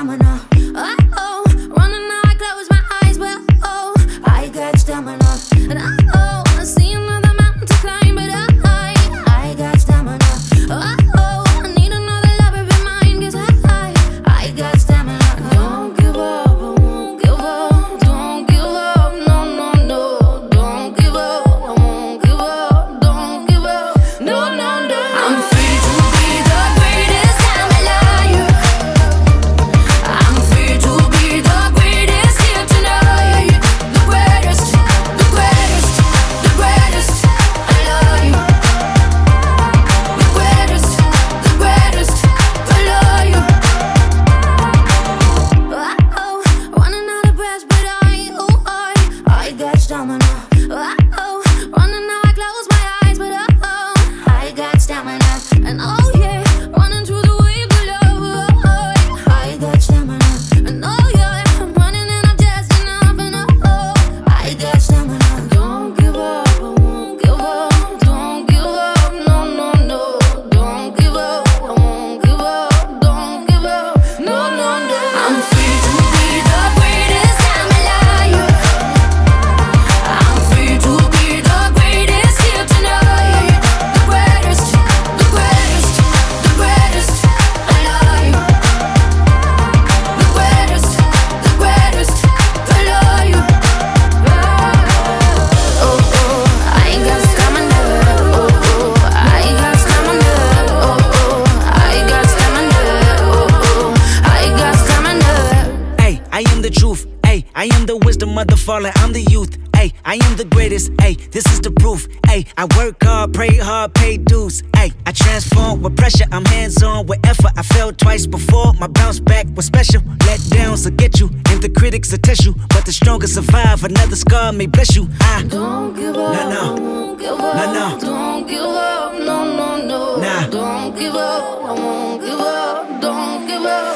stamina. Oh, running now I close my eyes, but oh, I got stamina. And oh, I see another mountain to climb, but I got stamina. Oh, I need another lover be mine, 'cause I got stamina. Don't give up, I won't give up. Don't give up, no, no, no. Don't give up, I won't give up. Don't give up, no, no, no. I'm free to be the greatest I'm alive. I'm free to be the greatest here tonight. The greatest, the greatest, the greatest I love you. The greatest, the greatest I love you. Oh, running out of breath, but I got stamina. Oh, running now I close my eyes, but oh, I got stamina. And oh yeah, running through the waves of love. Oh, I got stamina. And oh yeah, I'm running and I'm just enough. And oh, I got stamina. Don't give up, I won't give up. Don't give up, no, no, no. Don't give up, I won't give up. Don't give up, no, no, no. I'm free to be the greatest I'm alive. I'm free to be the greatest here tonight. The greatest, the greatest, the greatest I love you. The greatest, the greatest I love you. Oh, oh, I got stamina. Oh, oh, I got stamina. Oh, oh, I got stamina. Oh, oh, I got stamina. Ay, I am the truth. Ay, I am the wisdom of the fallen. I'm the youth. Ay, I am the greatest. Ay, this is the proof. Ay, I work hard, pray hard, pay dues. Ay, I transform with pressure. I'm hands on with effort. I fell twice before. My bounce back was special. Let downs will get you, and the critics will test you. But the strongest survive. Another scar may bless you. Don't give up, No, no. I won't give up. No, no. Don't give up, no, no, no. Nah. Don't give up, I won't give up. Don't give up.